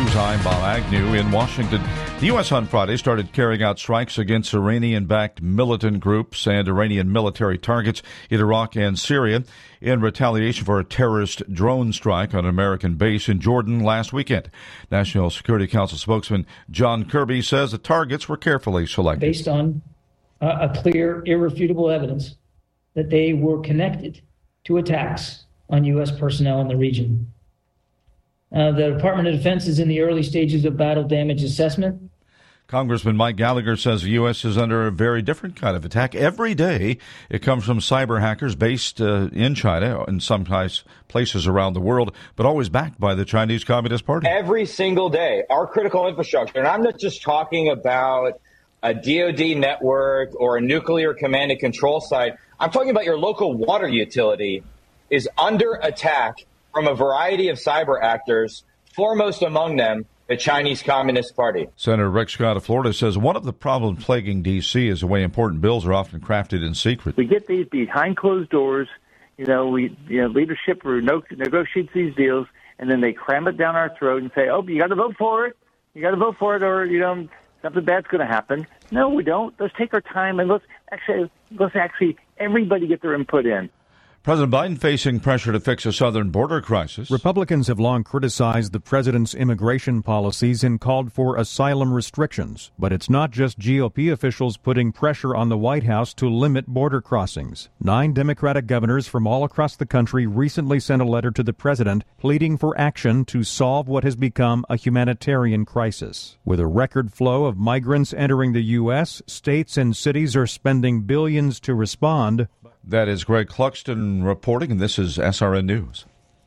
News. I'm Bob Agnew in Washington. The U.S. on Friday started carrying out strikes against Iranian-backed militant groups and Iranian military targets in Iraq and Syria in retaliation for a terrorist drone strike on an American base in Jordan last weekend. National Security Council spokesman John Kirby says the targets were carefully selected. Based on a clear, irrefutable evidence that they were connected to attacks on U.S. personnel in the region. The Department of Defense is in the early stages of battle damage assessment. Congressman Mike Gallagher says the U.S. is under a very different kind of attack. Every day it comes from cyber hackers based in China and some places around the world, but always backed by the Chinese Communist Party. Every single day, our critical infrastructure, and I'm not just talking about a DoD network or a nuclear command and control site, I'm talking about your local water utility is under attack from a variety of cyber actors, foremost among them, the Chinese Communist Party. Senator Rick Scott of Florida says one of the problems plaguing D.C. is the way important bills are often crafted in secret. We get these behind closed doors, leadership negotiates these deals, and then they cram it down our throat and say, oh, you got to vote for it. You got to vote for it or, something bad's going to happen. No, we don't. Let's take our time and let's actually everybody get their input in. President Biden facing pressure to fix a southern border crisis. Republicans have long criticized the president's immigration policies and called for asylum restrictions. But it's not just GOP officials putting pressure on the White House to limit border crossings. 9 Democratic governors from all across the country recently sent a letter to the president pleading for action to solve what has become a humanitarian crisis. With a record flow of migrants entering the U.S., states and cities are spending billions to respond. That is Greg Cluxton reporting, and this is SRN News.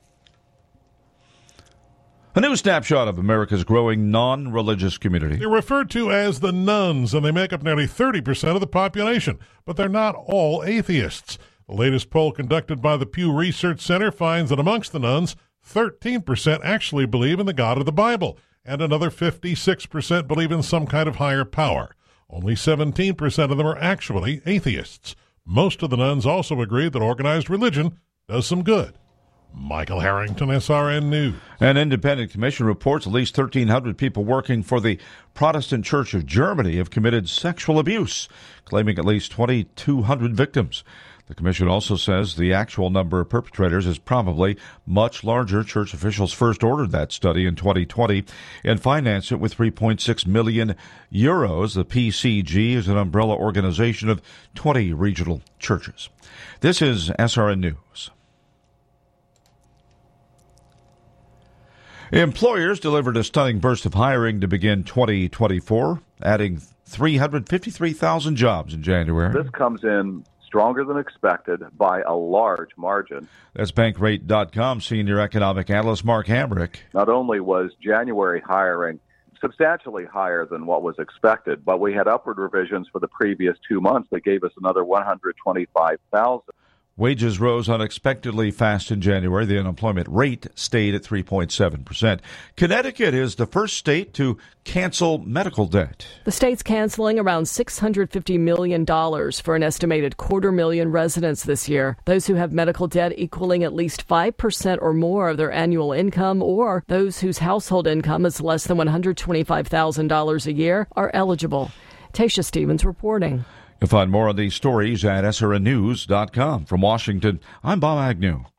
A new snapshot of America's growing non-religious community. They're referred to as the nuns, and they make up nearly 30% of the population, but they're not all atheists. The latest poll conducted by the Pew Research Center finds that amongst the nuns, 13% actually believe in the God of the Bible, and another 56% believe in some kind of higher power. Only 17% of them are actually atheists. Most of the nuns also agree that organized religion does some good. Michael Harrington, SRN News. An independent commission reports at least 1,300 people working for the Protestant Church of Germany have committed sexual abuse, claiming at least 2,200 victims. The commission also says the actual number of perpetrators is probably much larger. Church officials first ordered that study in 2020 and financed it with 3.6 million euros. The PCG is an umbrella organization of 20 regional churches. This is SRN News. Employers delivered a stunning burst of hiring to begin 2024, adding 353,000 jobs in January. This comes in stronger than expected by a large margin. That's Bankrate.com senior economic analyst Mark Hamrick. Not only was January hiring substantially higher than what was expected, but we had upward revisions for the previous 2 months that gave us another 125,000. Wages rose unexpectedly fast in January. The unemployment rate stayed at 3.7%. Connecticut is the first state to cancel medical debt. The state's canceling around $650 million for an estimated 250,000 residents this year. Those who have medical debt equaling at least 5% or more of their annual income, or those whose household income is less than $125,000 a year, are eligible. Tasha Stevens reporting. You'll find more on these stories at srnnews.com. From Washington, I'm Bob Agnew.